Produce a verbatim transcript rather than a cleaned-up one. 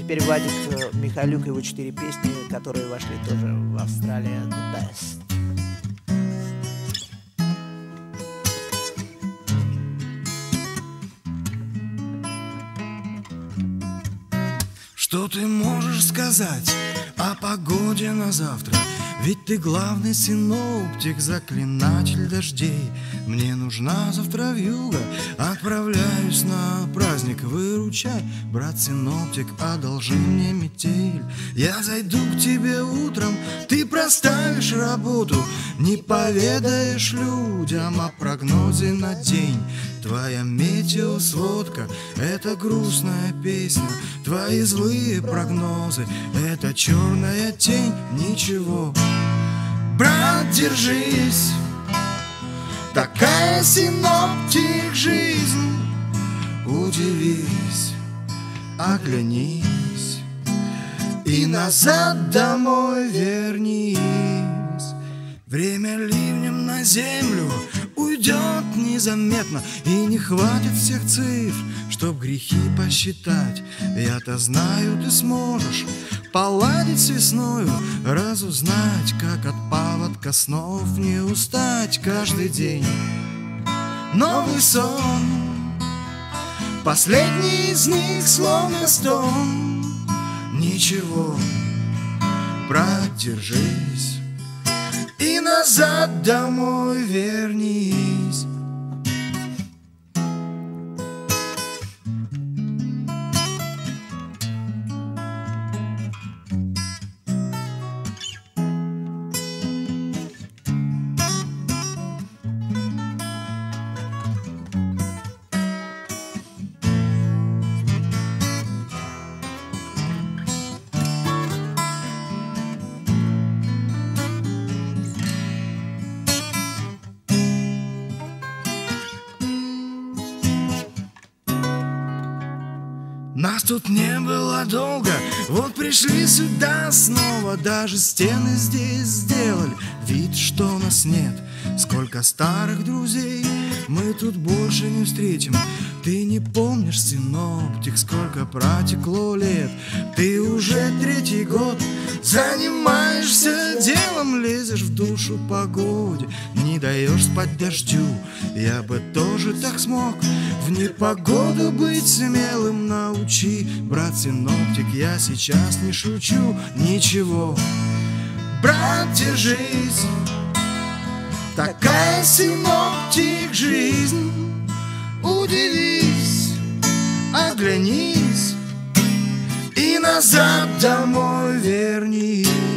теперь Вадик Михалюк, его четыре песни, которые вошли тоже в Австралия The Best. Что ты можешь сказать о погоде на завтра? Ведь ты главный синоптик, заклинатель дождей. Мне нужна завтра вьюга, отправляюсь на праздник. Выручай, брат синоптик, одолжи мне метель. Я зайду к тебе утром, ты проставишь работу, не поведаешь людям о прогнозе на день. Твоя метеосводка — это грустная песня, твои злые прогнозы — это черная тень. Ничего, брат, держись, такая синоптик жизнь. Удивись, оглянись и назад домой вернись. Время ливнем на землю уйдет незаметно, и не хватит всех цифр, чтоб грехи посчитать. Я-то знаю, ты сможешь поладить с весною, разузнать, как от паводка снов не устать. Каждый день новый сон, последний из них словно стон. Ничего, брат, держись и назад домой вернись. Нас тут не было долго, вот пришли сюда снова. Даже стены здесь сделали вид, что нас нет. Сколько старых друзей мы тут больше не встретим. Ты не помнишь, синоптик, сколько протекло лет. Ты уже третий год занимаешься делом, лезешь в душу погоде, не даешь спать дождю. Я бы тоже так смог в непогоду быть смелым. Научи, брат синоптик, я сейчас не шучу. Ничего, брат, держись, такая синоптик жизнь. Удивись, оглянись и назад домой вернись.